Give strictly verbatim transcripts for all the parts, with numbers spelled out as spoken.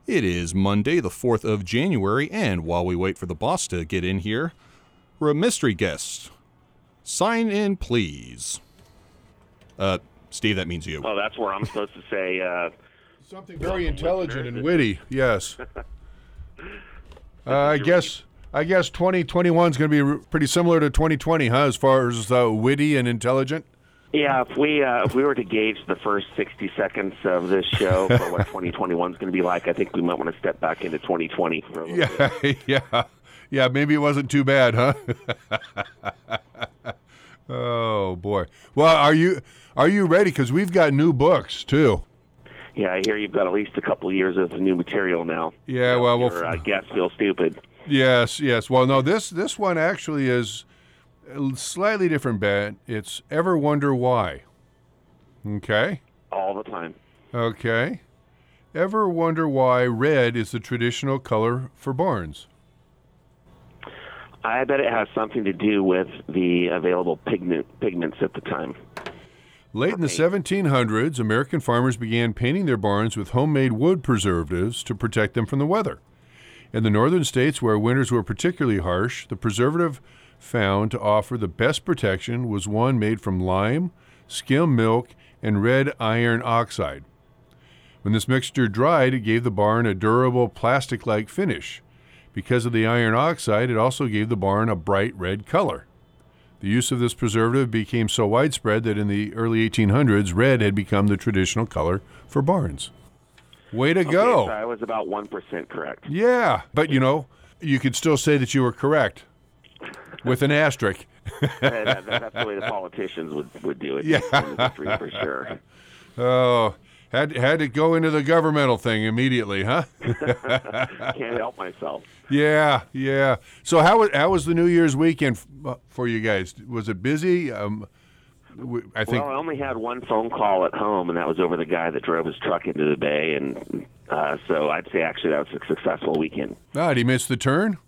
It is Monday, the fourth of January, and while we wait for the boss to get in here, we're a mystery guest. Sign in, please. Uh, Steve, that means you. Oh, that's where I'm supposed to say... Uh, Something very intelligent and witty, yes. uh, I guess I guess twenty twenty-one is going to be pretty similar to twenty twenty, huh, as far as uh, witty and intelligent? Yeah, if we uh, if we were to gauge the first sixty seconds of this show for what twenty twenty-one is going to be like, I think we might want to step back into twenty twenty for a little yeah, bit. Yeah, yeah, maybe it wasn't too bad, huh? Oh, boy. Well, are you are you ready? Because we've got new books, too. Yeah, I hear you've got at least a couple of years of new material now. Yeah, well, your, well, uh, guests feel stupid. Yes, yes. Well, no, this this one actually is a slightly different bet. It's Ever Wonder Why? Okay. All the time. Okay. Ever wonder why red is the traditional color for barns? I bet it has something to do with the available pigment, pigments at the time. Late in the seventeen hundreds, American farmers began painting their barns with homemade wood preservatives to protect them from the weather. In the northern states, where winters were particularly harsh, the preservative found to offer the best protection was one made from lime, skim milk, and red iron oxide. When this mixture dried, it gave the barn a durable plastic-like finish. Because of the iron oxide, it also gave the barn a bright red color. The use of this preservative became so widespread that in the early eighteen hundreds, red had become the traditional color for barns. Way to okay, go. So I was about one percent correct. Yeah, but you know, you could still say that you were correct with an asterisk. that, that, that's the way the politicians would, would do it. Yeah. For sure. Oh, had, had to go into the governmental thing immediately, huh? Can't help myself. Yeah, yeah. So how was how was the New Year's weekend for you guys? Was it busy? Um, I think. Well, I only had one phone call at home, and that was over the guy that drove his truck into the bay, and uh, so I'd say actually that was a successful weekend. Ah, did he miss the turn?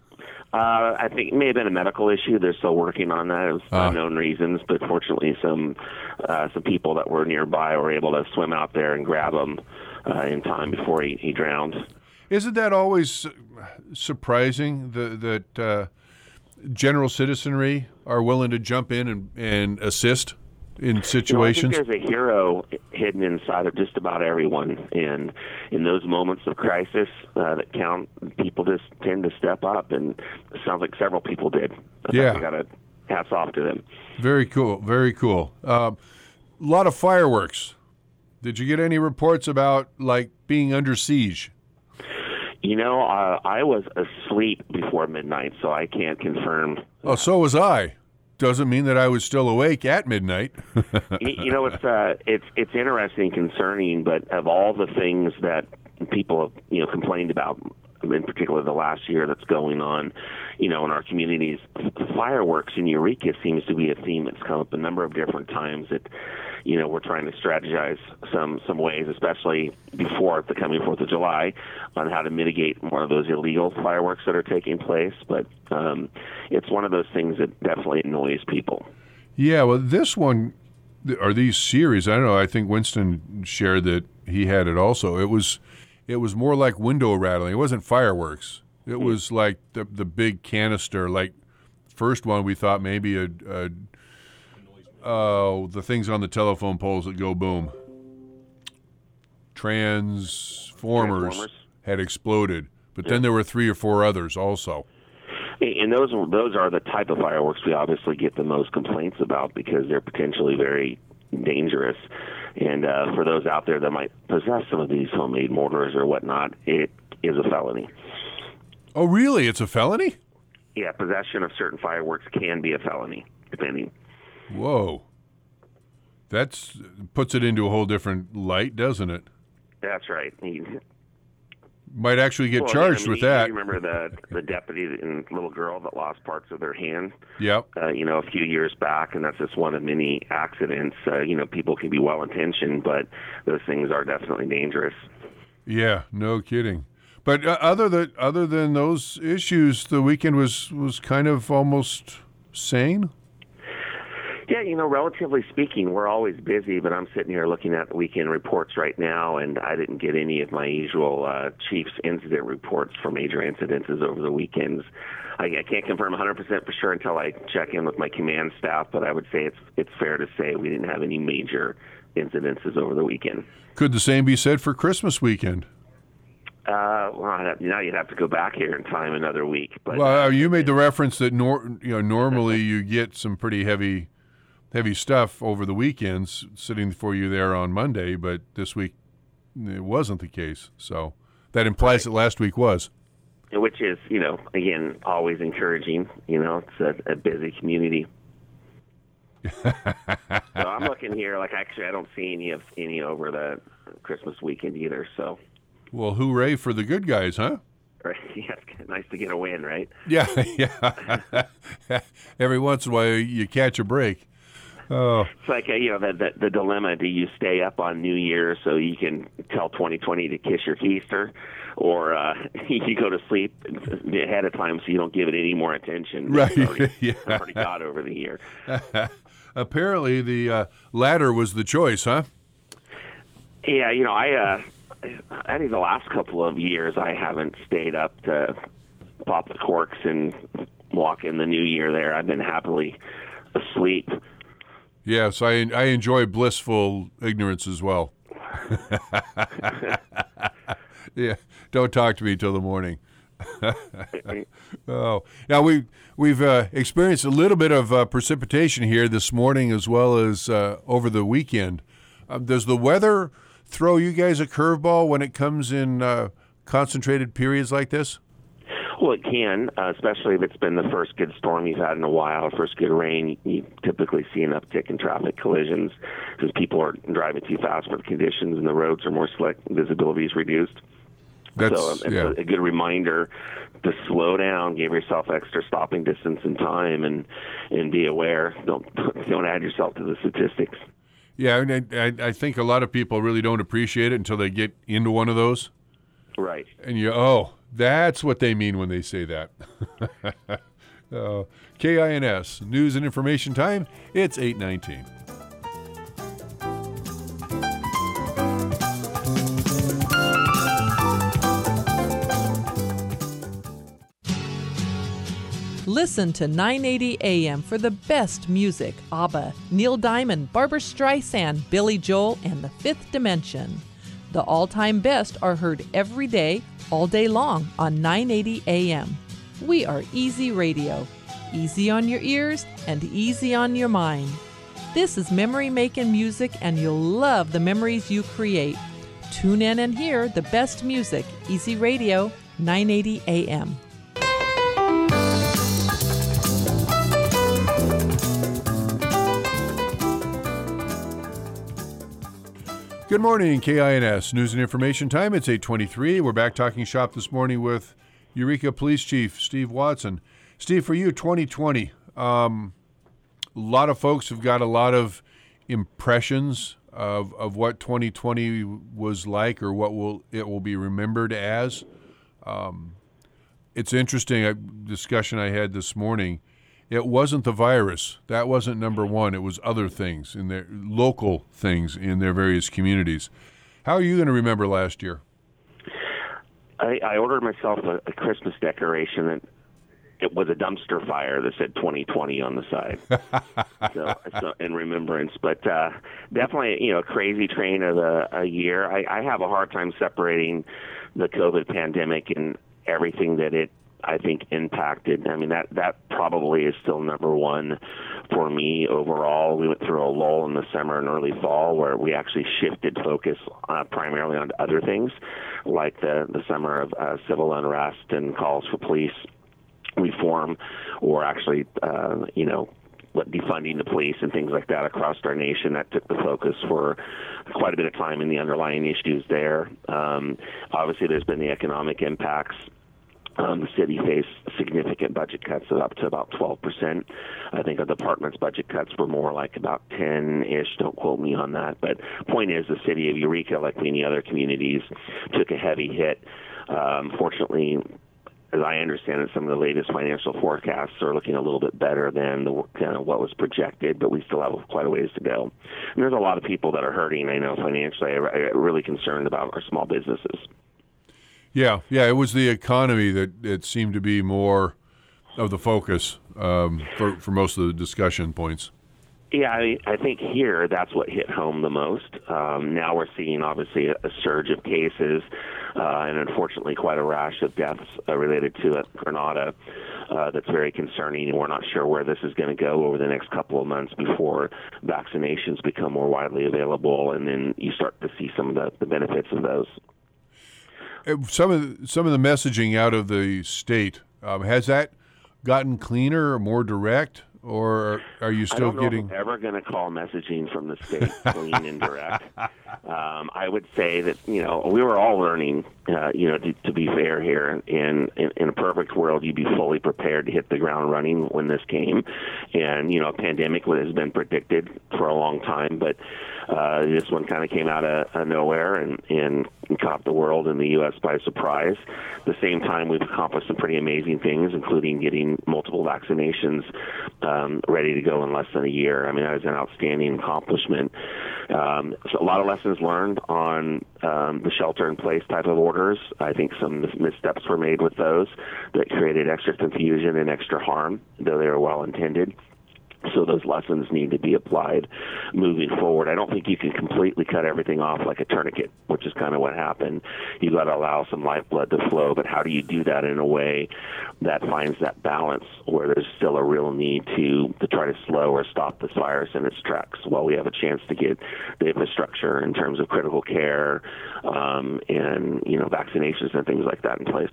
Uh, I think it may have been a medical issue. They're still working on that. It was uh. unknown reasons, but fortunately, some uh, some people that were nearby were able to swim out there and grab him uh, in time before he, he drowned. Isn't that always surprising the, that uh, general citizenry are willing to jump in and, and assist in situations? You know, I think there's a hero hidden inside of just about everyone, and in those moments of crisis uh, that count, people just tend to step up, and it sounds like several people did. Yeah. I got to hats off to them. Very cool, very cool. A uh, lot of fireworks. Did you get any reports about, like, being under siege? You know, uh, I was asleep before midnight, so I can't confirm. Oh, so was I. Doesn't mean that I was still awake at midnight. you, you know, it's uh, it's it's interesting, concerning, but of all the things that people have, you know, complained about, in particular the last year that's going on, you know, in our communities, fireworks in Eureka seems to be a theme that's come up a number of different times that, you know, we're trying to strategize some, some ways, especially before the coming fourth of July, on how to mitigate more of those illegal fireworks that are taking place. But um, it's one of those things that definitely annoys people. Yeah, well, this one, or these series, I don't know, I think Winston shared that he had it also. It was it was more like window rattling. It wasn't fireworks. It was like the the big canister. Like, first one we thought maybe a, a uh, the things on the telephone poles that go boom. Transformers, Transformers. had exploded, but Yeah. then there were three or four others also. And those those are the type of fireworks we obviously get the most complaints about because they're potentially very dangerous. And uh, for those out there that might possess some of these homemade mortars or whatnot, it is a felony. Oh, really? It's a felony? Yeah, possession of certain fireworks can be a felony, depending. Whoa. That puts it into a whole different light, doesn't it? That's right. Might actually get well, charged I mean, with you, that. You remember the the deputy and little girl that lost parts of their hand? Yep. Uh, you know, a few years back, and that's just one of many accidents. Uh, you know, people can be well-intentioned, but those things are definitely dangerous. Yeah, no kidding. But uh, other than other than those issues, the weekend was was kind of almost sane. Yeah, you know, relatively speaking, we're always busy, but I'm sitting here looking at the weekend reports right now, and I didn't get any of my usual uh, chief's incident reports for major incidences over the weekends. I, I can't confirm one hundred percent for sure until I check in with my command staff, but I would say it's it's fair to say we didn't have any major incidences over the weekend. Could the same be said for Christmas weekend? Uh, well, I'd have, now you'd have to go back here in time another week. But well, uh, you made the reference that nor, you know normally you get some pretty heavy, heavy stuff over the weekends sitting for you there on Monday, but this week it wasn't the case. So that implies that last week was. Which is, you know, again, always encouraging. You know, it's a, a busy community. So I'm looking here, like actually I don't see any of any over the Christmas weekend either. So, well, hooray for the good guys, huh? Right. Yeah, it's nice to get a win, right? Yeah, yeah. Every once in a while you catch a break. Oh, it's like a, you know the, the the dilemma: do you stay up on New Year's so you can tell twenty twenty to kiss your keister, or uh, you go to sleep ahead of time so you don't give it any more attention? Right. It's already, yeah. it's already got over the year. Apparently, the uh, latter was the choice, huh? Yeah, you know, I uh, I think the last couple of years I haven't stayed up to pop the corks and walk in the new year there. I've been happily asleep. Yes, I I enjoy blissful ignorance as well. Yeah, don't talk to me till the morning. Oh, now we we've uh, experienced a little bit of uh, precipitation here this morning as well as uh, over the weekend. Uh, does the weather throw you guys a curveball when it comes in uh, concentrated periods like this? Well, it can, uh, especially if it's been the first good storm you've had in a while, first good rain. You typically see an uptick in traffic collisions because people are driving too fast for the conditions and the roads are more slick, visibility is reduced. That's, so um, it's yeah. a, a good reminder to slow down, give yourself extra stopping distance and time, and and be aware. Don't don't add yourself to the statistics. Yeah, and I, I think a lot of people really don't appreciate it until they get into one of those. Right. And you, oh, that's what they mean when they say that. uh, K I N S, News and Information Time, it's eight nineteen. Listen to nine eighty A M for the best music. ABBA, Neil Diamond, Barbra Streisand, Billy Joel, and The Fifth Dimension. The all-time best are heard every day, all day long on nine eighty A M. We are Easy Radio. Easy on your ears and easy on your mind. This is memory-making music, and you'll love the memories you create. Tune in and hear the best music. Easy Radio, nine eighty A M. Good morning, K I N S News and Information Time. It's eight twenty-three. We're back talking shop this morning with Eureka Police Chief Steve Watson. Steve, for you, twenty twenty. Um, a lot of folks have got a lot of impressions of of what twenty twenty was like, or what will it will be remembered as. Um, it's interesting. A discussion I had this morning. It wasn't the virus. That wasn't number one. It was other things in their local things in their various communities. How are you going to remember last year? I, I ordered myself a, a Christmas decoration that it was a dumpster fire that said twenty twenty on the side. so, so in remembrance, but uh, definitely, you know, a crazy train of a, a year. I, I have a hard time separating the COVID pandemic and everything that it, I think, impacted. I mean, that, that probably is still number one for me overall. We went through a lull in the summer and early fall where we actually shifted focus uh, primarily on other things, like the, the summer of uh, civil unrest and calls for police reform, or actually, uh, you know, defunding the police and things like that across our nation. That took the focus for quite a bit of time in the underlying issues there. Um, obviously, there's been the economic impacts. Um, the city faced significant budget cuts of up to about twelve percent. I think our department's budget cuts were more like about ten-ish. Don't quote me on that. But point is, the city of Eureka, like many other communities, took a heavy hit. Um, fortunately, as I understand it, some of the latest financial forecasts are looking a little bit better than the, kind of what was projected, but we still have quite a ways to go. And there's a lot of people that are hurting, I know, financially. I'm really concerned about our small businesses. Yeah, yeah, it was the economy that it seemed to be more of the focus um, for, for most of the discussion points. Yeah, I, I think here that's what hit home the most. Um, now we're seeing, obviously, a, a surge of cases uh, and, unfortunately, quite a rash of deaths uh, related to it, Grenada. Uh, that's very concerning, and we're not sure where this is going to go over the next couple of months before vaccinations become more widely available, and then you start to see some of the, the benefits of those. Some of the, some of the messaging out of the state, um, has that gotten cleaner or more direct? Or are you still I don't know getting? If I'm ever going to call messaging from the state clean and direct. Um, I would say that you know we were all learning. Uh, you know, to, to be fair here, in, in in a perfect world, you'd be fully prepared to hit the ground running when this came. And you know, a pandemic has been predicted for a long time, but uh, this one kind of came out of, of nowhere and, and caught the world and the U S by surprise. At the same time, we've accomplished some pretty amazing things, including getting multiple vaccinations um, ready to go in less than a year. I mean, that was an outstanding accomplishment. Um, so a lot of lessons learned on um, the shelter-in-place type of orders. I think some missteps were made with those that created extra confusion and extra harm, though they were well-intended. So those lessons need to be applied moving forward. I don't think you can completely cut everything off like a tourniquet, which is kind of what happened. You've got to allow some lifeblood to flow, but how do you do that in a way that finds that balance where there's still a real need to, to try to slow or stop this virus in its tracks while we have a chance to get the infrastructure in terms of critical care um, and, you know, vaccinations and things like that in place.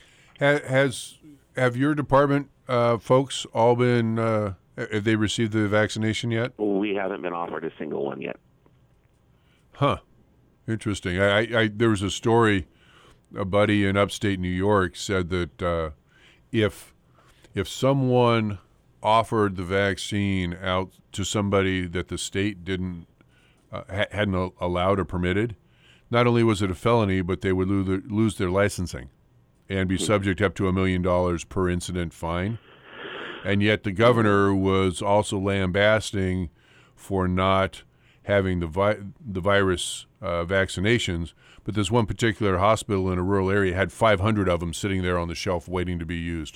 Has, have your department uh, folks all been... Uh Have they received the vaccination yet? We haven't been offered a single one yet. Huh. Interesting. I, I, I there was a story. A buddy in upstate New York said that uh, if if someone offered the vaccine out to somebody that the state didn't uh, ha- hadn't allowed or permitted, not only was it a felony, but they would lose their, lose their licensing and be subject up to a million dollars per incident fine. And yet the governor was also lambasting for not having the vi- the virus uh, vaccinations. But this one particular hospital in a rural area had five hundred of them sitting there on the shelf waiting to be used.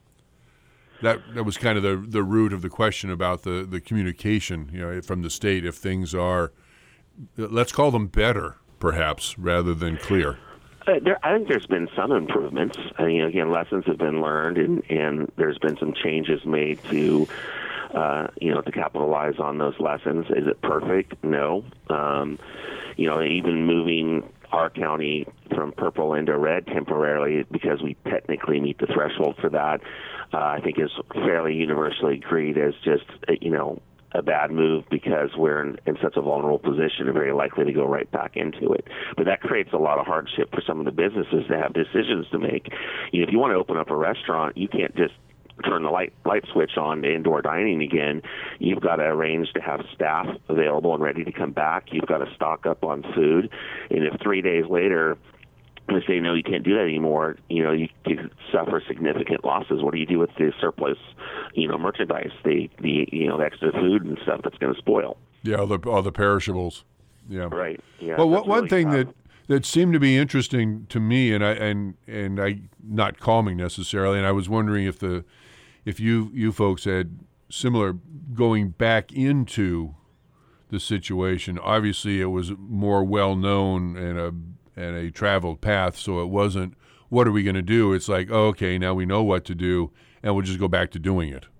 That that was kind of the the root of the question about the, the communication, you know, from the state. If things are, let's call them better, perhaps, rather than clear. Uh, there, I think there's been some improvements. I mean, again, lessons have been learned, and, and there's been some changes made to, uh, you know, to capitalize on those lessons. Is it perfect? No. Um, you know, even moving our county from purple into red temporarily because we technically meet the threshold for that, uh, I think is fairly universally agreed as just, you know, a bad move because we're in, in such a vulnerable position and very likely to go right back into it. But that creates a lot of hardship for some of the businesses that have decisions to make. You know, if you want to open up a restaurant, you can't just turn the light light switch on to indoor dining again. You've got to arrange to have staff available and ready to come back. You've got to stock up on food. And if three days later they say, no, you can't do that anymore, you know, you, you suffer significant losses. What do you do with the surplus, you know, merchandise, the, the you know, the extra food and stuff that's going to spoil? Yeah, all the, all the perishables. Yeah. Right. Yeah. Well, one, one really thing tough. that, that seemed to be interesting to me, and I and and I not calming necessarily, and I was wondering if the if you you folks had similar going back into the situation. Obviously, it was more well known and a and a traveled path, so it wasn't, what are we going to do? It's like, oh, okay, now we know what to do, and we'll just go back to doing it.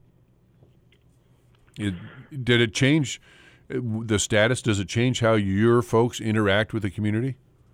it. Did it change the status? Does it change how your folks interact with the community?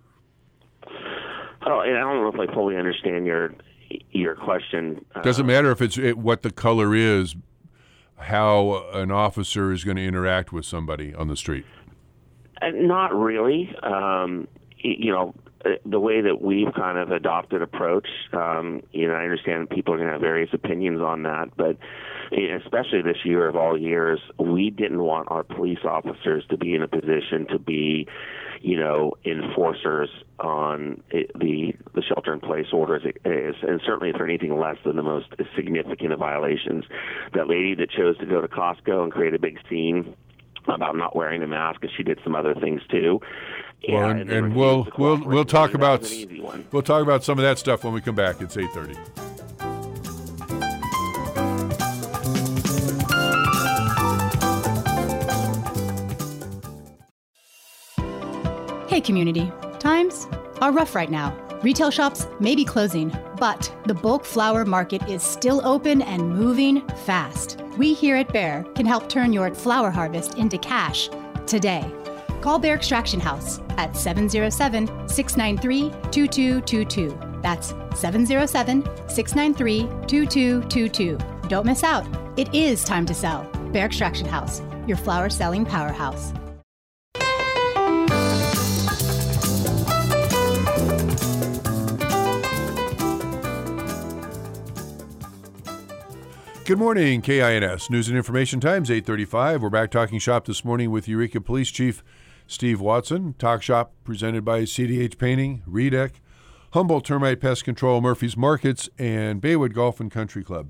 Oh, I don't know if I fully understand your your question. Does it matter if it's it, what the color is, how an officer is going to interact with somebody on the street? Uh, not really. Um, you know, the way that we've kind of adopted approach, um, you know, I understand people are going to have various opinions on that, but especially this year of all years, we didn't want our police officers to be in a position to be, you know, enforcers on it, the the shelter-in-place orders, is, and certainly if they're anything less than the most significant of violations. That lady that chose to go to Costco and create a big scene about not wearing a mask, and she did some other things too. Well, and, and, and we'll we'll we'll talk about we'll talk about some of that stuff when we come back. It's eight thirty. Hey community, times are rough right now. Retail shops may be closing, but the bulk flower market is still open and moving fast. We here at Bear can help turn your flower harvest into cash today. Call Bear Extraction House at seven oh seven, six nine three, two two two two. That's seven oh seven, six nine three, two two two two. Don't miss out. It is time to sell. Bear Extraction House, your flower selling powerhouse. Good morning, K I N S News and Information Times, eight thirty-five. We're back talking shop this morning with Eureka Police Chief Steve Watson. Talk shop presented by C D H Painting, Redec, Humboldt Termite Pest Control, Murphy's Markets, and Baywood Golf and Country Club.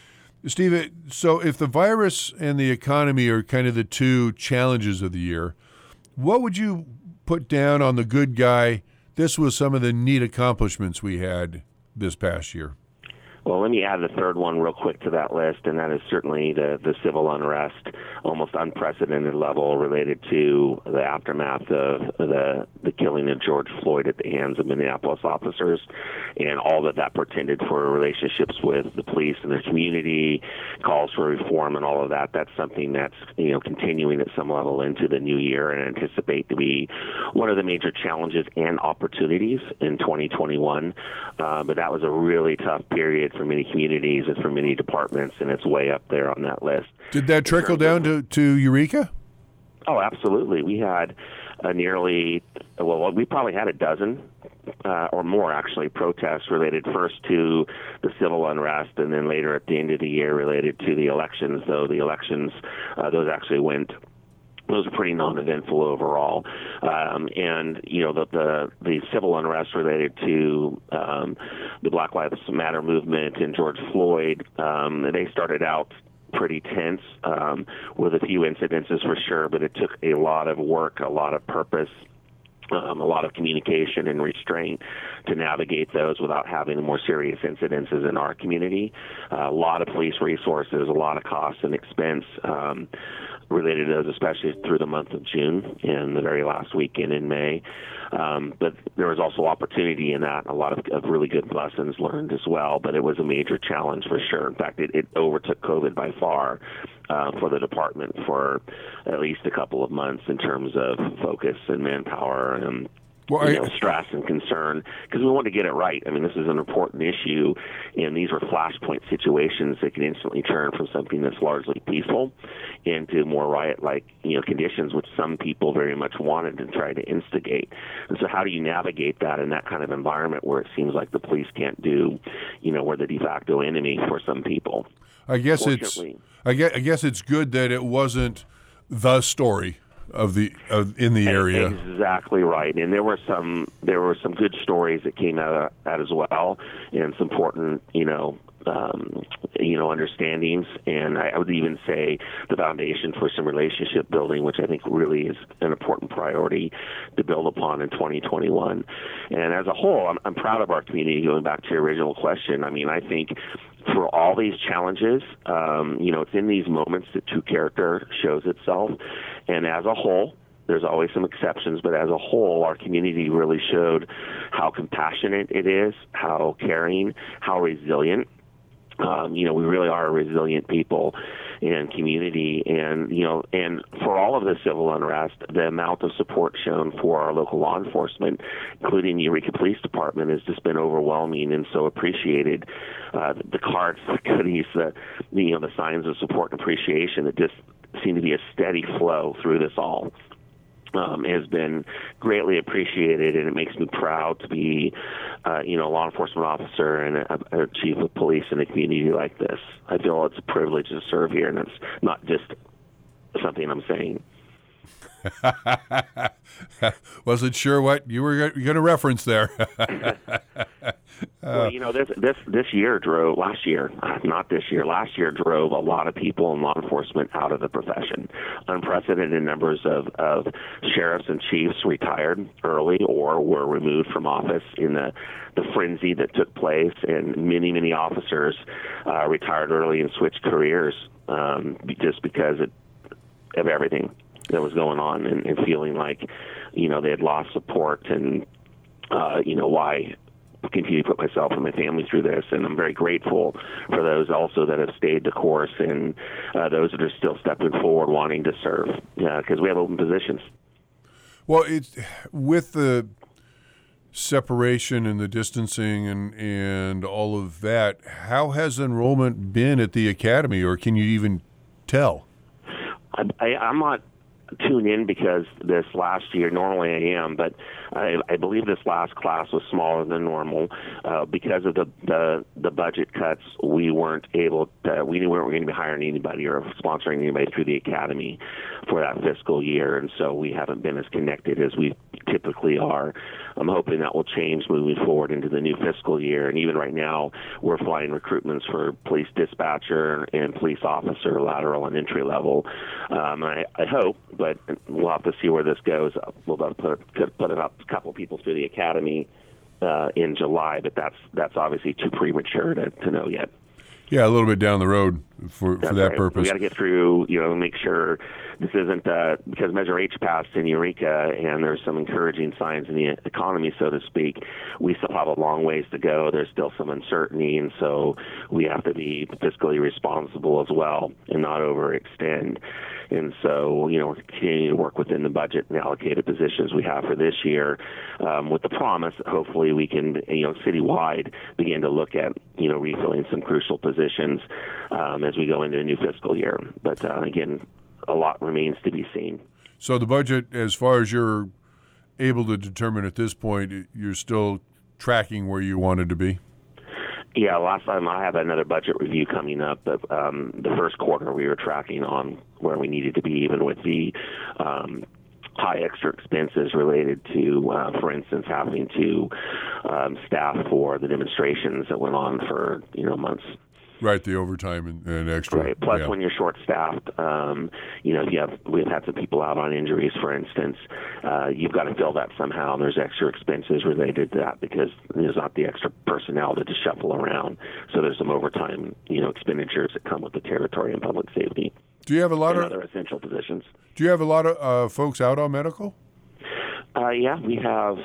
Steve, so if the virus and the economy are kind of the two challenges of the year, what would you put down on the good guy? This was some of the neat accomplishments we had this past year. Well, let me add the third one real quick to that list, and that is certainly the, the civil unrest, almost unprecedented level related to the aftermath of the the killing of George Floyd at the hands of Minneapolis officers, and all that that portended for relationships with the police and their community, calls for reform and all of that. That's something that's, you know, continuing at some level into the new year, and anticipate to be one of the major challenges and opportunities in twenty twenty-one. Uh, but that was a really tough period for many communities and for many departments, and it's way up there on that list. Did that trickle down to, to Eureka? Oh, absolutely. We had a nearly, well, we probably had a dozen uh, or more, actually, protests related first to the civil unrest and then later at the end of the year related to the elections, though the elections, uh, those actually went those are pretty non-eventful overall. Um, and, you know, the, the the civil unrest related to um, the Black Lives Matter movement and George Floyd, um, they started out pretty tense um, with a few incidences for sure, but it took a lot of work, a lot of purpose, Um, a lot of communication and restraint to navigate those without having the more serious incidences in our community. Uh, a lot of police resources, a lot of costs and expense um, related to those, especially through the month of June and the very last weekend in May. Um, but there was also opportunity in that, a lot of, of really good lessons learned as well, but it was a major challenge for sure. In fact, it, it overtook COVID by far uh, for the department for at least a couple of months in terms of focus and manpower and well, you know, stress and concern, because we wanted to get it right. I mean, this is an important issue, and these were flashpoint situations that can instantly turn from something that's largely peaceful into more riot-like, you know, conditions, which some people very much wanted and tried to instigate. And so how do you navigate that in that kind of environment where it seems like the police can't do, you know, we're the de facto enemy for some people? I guess it's I guess, I guess it's good that it wasn't the story of the of, in the area. Exactly right. And there were some there were some good stories that came out of that as well, and some important, you know, um, you know, understandings. And I, I would even say the foundation for some relationship building, which I think really is an important priority to build upon in twenty twenty-one. And as a whole, I'm, I'm proud of our community. Going back to your original question, I mean, I think for all these challenges, um, you know, it's in these moments that true character shows itself. And as a whole, there's always some exceptions, but as a whole, our community really showed how compassionate it is, how caring, how resilient. Um, you know, we really are a resilient people and community, and, you know, and for all of the civil unrest, the amount of support shown for our local law enforcement, including the Eureka Police Department, has just been overwhelming and so appreciated. Uh, the cards, the goodies, the, you know, the signs of support and appreciation that just seem to be a steady flow through this all. Um, has been greatly appreciated, and it makes me proud to be, uh, you know, a law enforcement officer and a, a chief of police in a community like this. I feel it's a privilege to serve here, and it's not just something I'm saying. Wasn't sure what you were going to reference there. Well, you know, this this this year drove last year, not this year. Last year drove a lot of people in law enforcement out of the profession. Unprecedented numbers of, of sheriffs and chiefs retired early or were removed from office in the the frenzy that took place, and many many officers uh, retired early and switched careers um, just because it, of everything that was going on, and, and feeling like, you know, they had lost support, and uh, you know why. Continue to put myself and my family through this, and I'm very grateful for those also that have stayed the course, and uh, those that are still stepping forward wanting to serve, because uh, we have open positions. Well, it's with the separation and the distancing and and all of that, how has enrollment been at the academy, or can you even tell? I, I, I'm not tuned in because this last year, normally I am, but I, I believe this last class was smaller than normal. Uh, because of the, the the budget cuts, we weren't able to, we weren't going to be hiring anybody or sponsoring anybody through the academy for that fiscal year, and so we haven't been as connected as we typically are. I'm hoping that will change moving forward into the new fiscal year, and even right now, we're flying recruitments for police dispatcher and police officer, lateral and entry level. Um, I, I hope, but we'll have to see where this goes. We'll put, put it up a couple of people through the academy uh, in July, but that's that's obviously too premature to, to know yet. Yeah, a little bit down the road for, for that right. purpose. We got to get through, you know, make sure this isn't uh, because Measure H passed in Eureka, and there's some encouraging signs in the economy, so to speak. We still have a long ways to go. There's still some uncertainty, and so we have to be fiscally responsible as well and not overextend. And so, you know, we're continuing to work within the budget and allocated positions we have for this year, um, with the promise that hopefully we can, you know, citywide begin to look at, you know, refilling some crucial positions um, as we go into a new fiscal year. But uh, again, a lot remains to be seen. So the budget, as far as you're able to determine at this point, you're still tracking where you wanted to be? Yeah, last time I have another budget review coming up, but um, the first quarter we were tracking on where we needed to be, even with the um, high extra expenses related to, uh, for instance, having to um, staff for the demonstrations that went on for, you know, months. Right, the overtime and, and extra. Right. Plus, yeah. when you're short-staffed, um, you know, if you have, we've had some people out on injuries, for instance, uh, you've got to fill that somehow, and there's extra expenses related to that because there's not the extra personnel to just shuffle around. So there's some overtime, you know, expenditures that come with the territory and public safety. Do you have a lot and of other essential positions? Do you have a lot of uh, folks out on medical? Uh, yeah, we have.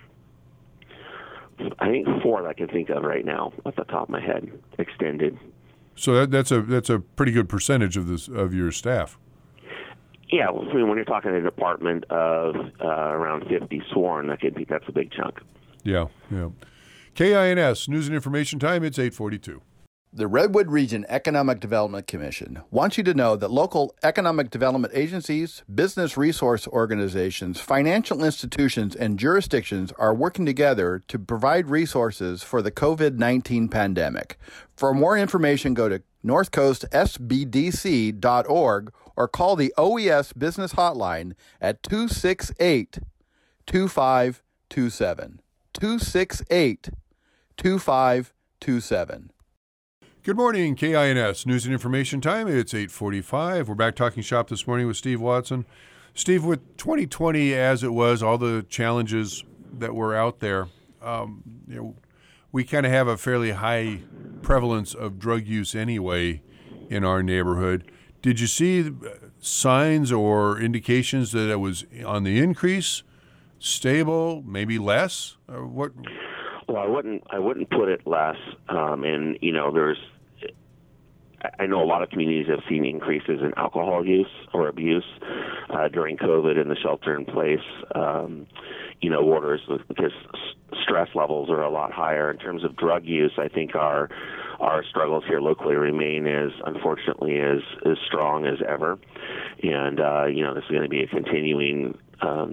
I think four that I can think of right now, off the top of my head, extended. So that, that's a that's a pretty good percentage of this of your staff. Yeah, well, I mean, when you're talking a department of uh, around fifty sworn, that could be that's a big chunk. Yeah, yeah. K I N S News and Information Time. It's eight forty-two. The Redwood Region Economic Development Commission wants you to know that local economic development agencies, business resource organizations, financial institutions, and jurisdictions are working together to provide resources for the covid nineteen pandemic. For more information, go to north coast s b d c dot org or call the O E S Business Hotline at two six eight, two five two seven. two six eight, two five two seven. Good morning, K I N S News and Information Time. It's eight forty-five. We're back talking shop this morning with Steve Watson. Steve, with twenty twenty as it was, all the challenges that were out there, um, you know, we kind of have a fairly high prevalence of drug use anyway in our neighborhood. Did you see signs or indications that it was on the increase, stable, maybe less? Or what? Well, I wouldn't. I wouldn't put it less. Um, and you know, there's. I know a lot of communities have seen increases in alcohol use or abuse uh, during COVID and the shelter-in-place, um, you know, orders because stress levels are a lot higher. In terms of drug use, I think our our struggles here locally remain as, unfortunately, as as strong as ever. And uh, you know, this is going to be a continuing Um,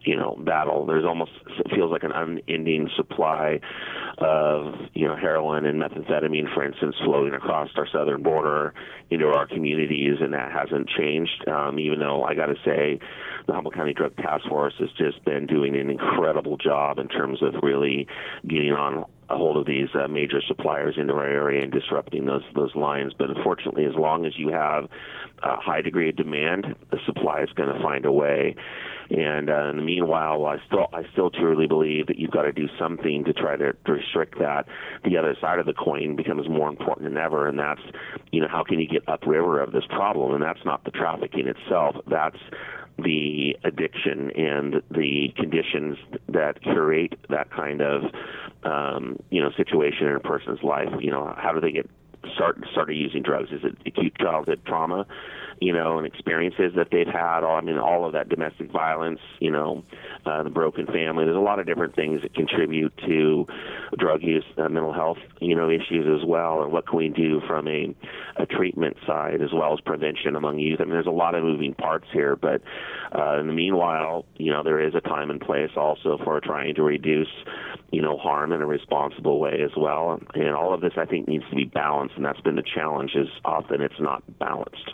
you know, battle. There's almost, it feels like an unending supply of, you know, heroin and methamphetamine, for instance, floating across our southern border into our communities, and that hasn't changed, um, even though I got to say the Humboldt County Drug Task Force has just been doing an incredible job in terms of really getting on a hold of these uh, major suppliers into our area and disrupting those those lines. But unfortunately, as long as you have a high degree of demand, the supply is going to find a way. And uh, in the meanwhile, I still I still truly believe that you've got to do something to try to, to restrict that. The other side of the coin becomes more important than ever, and that's, you know, how can you get upriver of this problem? And that's not the trafficking itself. That's the addiction and the conditions that curate that kind of, um, you know, situation in a person's life. You know, how do they get start started using drugs? Is it acute childhood trauma, you know, and experiences that they've had? I mean, all of that domestic violence, you know, uh, the broken family. There's a lot of different things that contribute to drug use, uh, mental health, you know, issues as well. And what can we do from a, a treatment side as well as prevention among youth? I mean, there's a lot of moving parts here, but uh, in the meanwhile, you know, there is a time and place also for trying to reduce, you know, harm in a responsible way as well. And all of this, I think, needs to be balanced, and that's been the challenge, is often it's not balanced.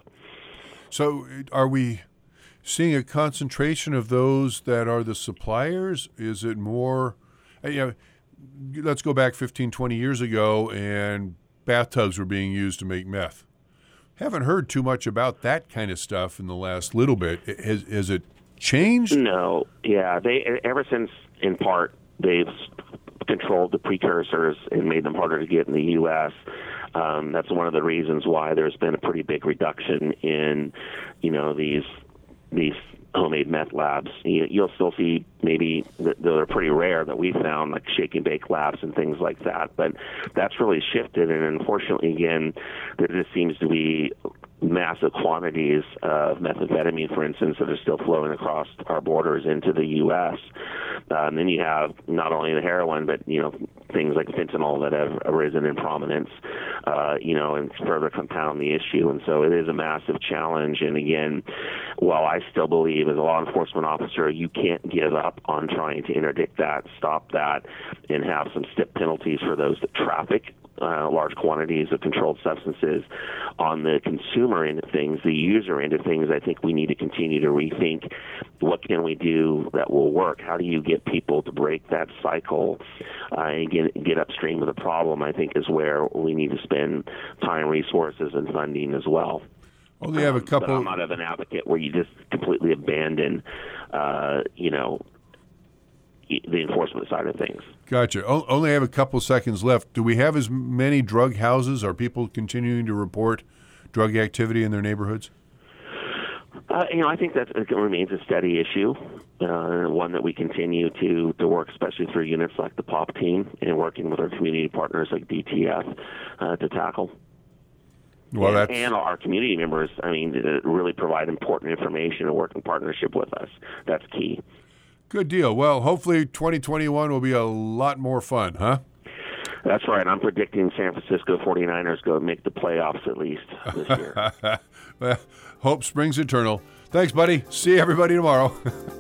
So are we seeing a concentration of those that are the suppliers? Is it more, you know, let's go back fifteen, twenty years ago, and bathtubs were being used to make meth. Haven't heard too much about that kind of stuff in the last little bit. Has, has it changed? No. Yeah. They ever since, in part, they've controlled the precursors and made them harder to get in the U S Um, that's one of the reasons why there's been a pretty big reduction in, you know, these these homemade meth labs. You, you'll still see maybe that they're pretty rare that we found, like shake and bake labs and things like that. But that's really shifted, and unfortunately, again, there just seems to be massive quantities of methamphetamine, for instance, that are still flowing across our borders into the U S Uh, and then you have not only the heroin, but, you know, things like fentanyl that have arisen in prominence, uh, you know, and further compound the issue. And so it is a massive challenge. And again, while I still believe as a law enforcement officer, you can't give up on trying to interdict that, stop that, and have some stiff penalties for those that traffic Uh, large quantities of controlled substances. On the consumer end of things, the user end of things, I think we need to continue to rethink what can we do that will work. How do you get people to break that cycle uh, and get, get upstream of the problem, I think, is where we need to spend time, resources, and funding as well. Well, they have a couple. Um, but I'm not of an advocate where you just completely abandon, uh, you know, the enforcement side of things. Gotcha. O- only have a couple seconds left. Do we have as many drug houses? Are people continuing to report drug activity in their neighborhoods? Uh, you know, I think that it remains a steady issue, uh, one that we continue to, to work, especially through units like the P O P team and working with our community partners like D T F uh, to tackle. Well, and, that's... and our community members, I mean, to really provide important information and work in partnership with us. That's key. Good deal. Well, hopefully twenty twenty-one will be a lot more fun, huh? That's right. I'm predicting San Francisco forty-niners go make the playoffs at least this year. Well, hope springs eternal. Thanks, buddy. See everybody tomorrow.